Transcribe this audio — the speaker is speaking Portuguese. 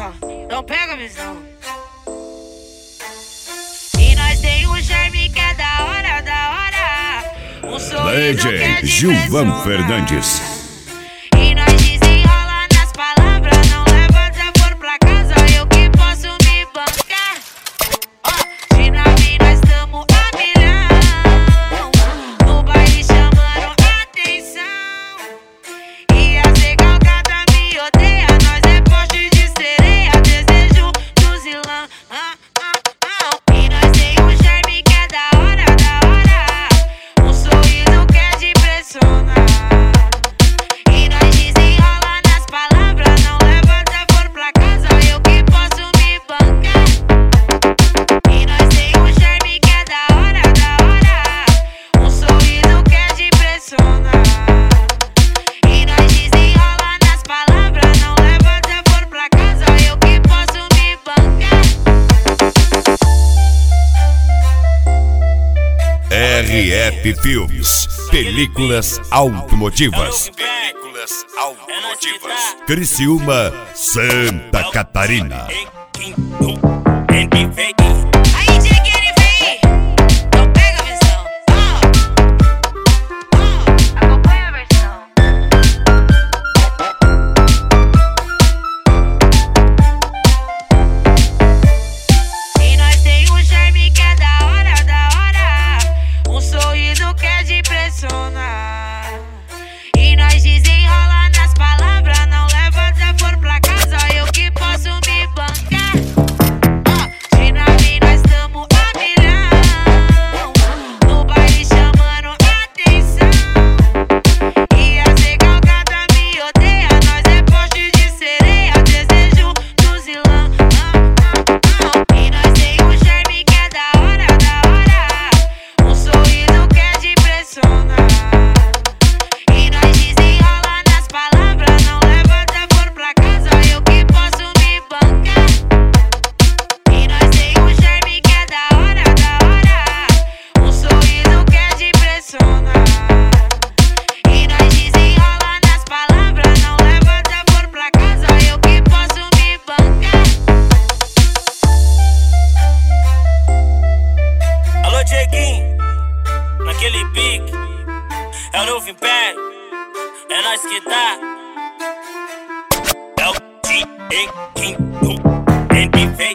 ó, não pega a visão. E nós tem um charme que é da hora, da hora. Um sorriso que é de Gilvan Fernandes. E nós desenrola nas palavras, não leva desaforo pra casa, eu que posso me bancar. Ó, de nave nós tamo a milhão, no baile chamando atenção. E a recalcada me odeia, nós é poste de sereia, desejo do zilão. E nós tem um charme que é da hora, um sorriso que é de impressionar. E nós desenrola nas palavras, não leva desaforo pra casa, eu que posso me bancar. E nós tem um charme que é da hora, um sorriso que é de impressionar. E nós desenrola nas palavras, não leva desaforo pra casa, eu que posso me bancar. RF Filmes, películas automotivas. Criciúma, Santa Catarina. Aí, Dieguinho, vem! Não pega a visão. Acompanha a versão. E nós tem um charme que é da hora, um sorriso que é de impressionar. E nós desenrola nas palavras, não leva desaforo pra casa, eu que posso me bancar. De nave nós tamo a milhão, no baile chamando atenção. E a recalcada me odeia, nós é poste de sereia, desejo do zilão. E nós tem um charme que é da hora, um sorriso que é de impressionar. E nós desenrola nas palavras, não leva desaforo pra casa, eu que posso me bancar. E nós tem um charme que é da hora, um sorriso que é de impressionar. E nós desenrola nas palavras, não leva desaforo pra casa, eu que posso me bancar. Alô, Dieguinho, naquele pique, é o novo império, é nós que tá. É o Dieguinho, MVP.